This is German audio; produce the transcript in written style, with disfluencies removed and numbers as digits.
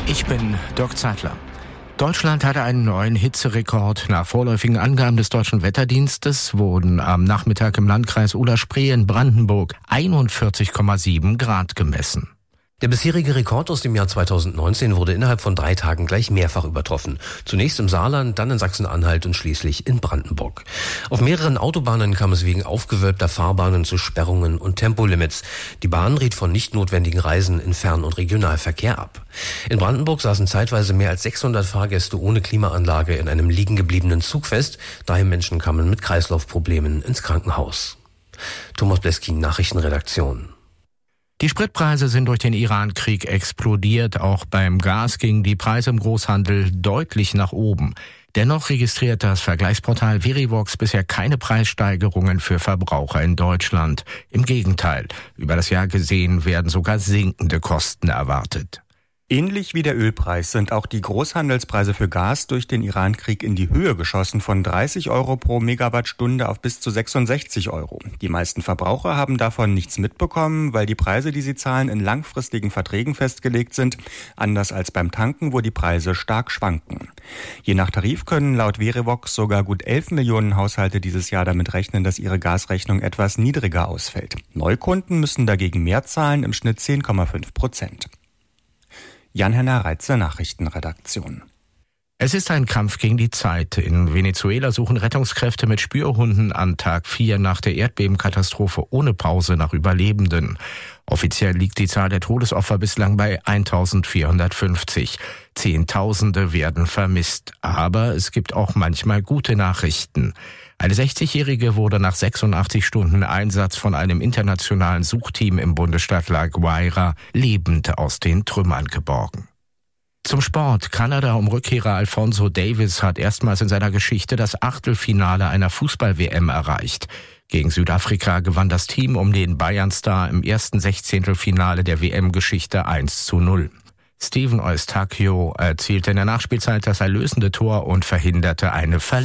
Ich bin Dirk Zeitler. Deutschland hatte einen neuen Hitzerekord. Nach vorläufigen Angaben des Deutschen Wetterdienstes wurden am Nachmittag im Landkreis Oder-Spree in Brandenburg 41,7 Grad gemessen. Der bisherige Rekord aus dem Jahr 2019 wurde innerhalb von 3 Tagen gleich mehrfach übertroffen. Zunächst im Saarland, dann in Sachsen-Anhalt und schließlich in Brandenburg. Auf mehreren Autobahnen kam es wegen aufgewölbter Fahrbahnen zu Sperrungen und Tempolimits. Die Bahn riet von nicht notwendigen Reisen in Fern- und Regionalverkehr ab. In Brandenburg saßen zeitweise mehr als 600 Fahrgäste ohne Klimaanlage in einem liegengebliebenen Zug fest. 3 Menschen kamen mit Kreislaufproblemen ins Krankenhaus. Thomas Bleskin, Nachrichtenredaktion. Die Spritpreise sind durch den Iran-Krieg explodiert. Auch beim Gas gingen die Preise im Großhandel deutlich nach oben. Dennoch registriert das Vergleichsportal Verivox bisher keine Preissteigerungen für Verbraucher in Deutschland. Im Gegenteil, über das Jahr gesehen werden sogar sinkende Kosten erwartet. Ähnlich wie der Ölpreis sind auch die Großhandelspreise für Gas durch den Iran-Krieg in die Höhe geschossen, von 30 Euro pro Megawattstunde auf bis zu 66 Euro. Die meisten Verbraucher haben davon nichts mitbekommen, weil die Preise, die sie zahlen, in langfristigen Verträgen festgelegt sind, anders als beim Tanken, wo die Preise stark schwanken. Je nach Tarif können laut Verivox sogar gut 11 Millionen Haushalte dieses Jahr damit rechnen, dass ihre Gasrechnung etwas niedriger ausfällt. Neukunden müssen dagegen mehr zahlen, im Schnitt 10,5%. Jan-Henner Reitze, Nachrichtenredaktion. Es ist ein Kampf gegen die Zeit. In Venezuela suchen Rettungskräfte mit Spürhunden an Tag 4 nach der Erdbebenkatastrophe ohne Pause nach Überlebenden. Offiziell liegt die Zahl der Todesopfer bislang bei 1450. Zehntausende werden vermisst. Aber es gibt auch manchmal gute Nachrichten. Eine 60-Jährige wurde nach 86 Stunden Einsatz von einem internationalen Suchteam im Bundesstaat La Guaira lebend aus den Trümmern geborgen. Zum Sport. Kanada um Rückkehrer Alphonso Davies hat erstmals in seiner Geschichte das Achtelfinale einer Fußball-WM erreicht. Gegen Südafrika gewann das Team um den Bayern-Star im ersten Sechzehntelfinale der WM-Geschichte 1:0. Steven Eustáquio erzielte in der Nachspielzeit das erlösende Tor und verhinderte eine Verlängerung.